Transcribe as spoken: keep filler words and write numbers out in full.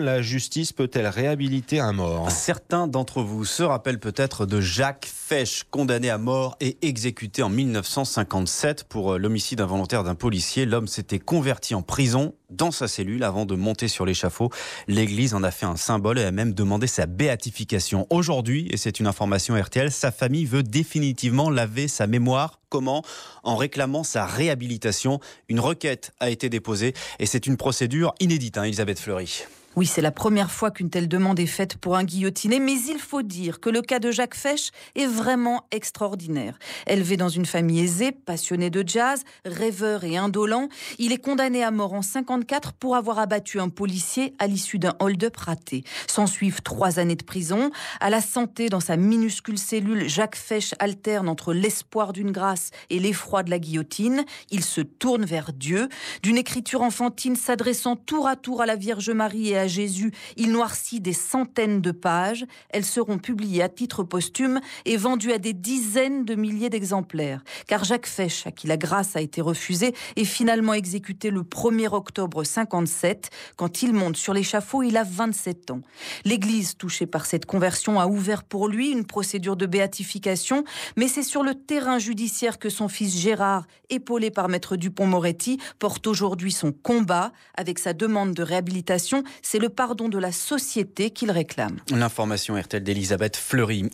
La justice peut-elle réhabiliter un mort ? Certains d'entre vous se rappellent peut-être de Jacques Fesch, condamné à mort et exécuté en mille neuf cent cinquante-sept pour l'homicide involontaire d'un policier. L'homme s'était converti en prison dans sa cellule avant de monter sur l'échafaud. L'Église en a fait un symbole et a même demandé sa béatification. Aujourd'hui, et c'est une information R T L, sa famille veut définitivement laver sa mémoire. Comment ? En réclamant sa réhabilitation. Une requête a été déposée et c'est une procédure inédite, hein, Elisabeth Fleury. Oui, c'est la première fois qu'une telle demande est faite pour un guillotiné, mais il faut dire que le cas de Jacques Fesch est vraiment extraordinaire. Élevé dans une famille aisée, passionné de jazz, rêveur et indolent, il est condamné à mort en cinquante-quatre pour avoir abattu un policier à l'issue d'un hold-up raté. S'en suivent trois années de prison. À la santé, dans sa minuscule cellule, Jacques Fesch alterne entre l'espoir d'une grâce et l'effroi de la guillotine. Il se tourne vers Dieu. D'une écriture enfantine s'adressant tour à tour à la Vierge Marie et à Jésus, il noircit des centaines de pages. Elles seront publiées à titre posthume et vendues à des dizaines de milliers d'exemplaires. Car Jacques Fesch, à qui la grâce a été refusée, est finalement exécuté le premier octobre cinquante-sept. Quand il monte sur l'échafaud, il a vingt-sept ans. L'Église, touchée par cette conversion, a ouvert pour lui une procédure de béatification, mais c'est sur le terrain judiciaire que son fils Gérard, épaulé par Maître Dupond-Moretti, porte aujourd'hui son combat. Avec sa demande de réhabilitation, c'est le pardon de la société qu'il réclame. L'information R T L d'Elisabeth Fleury.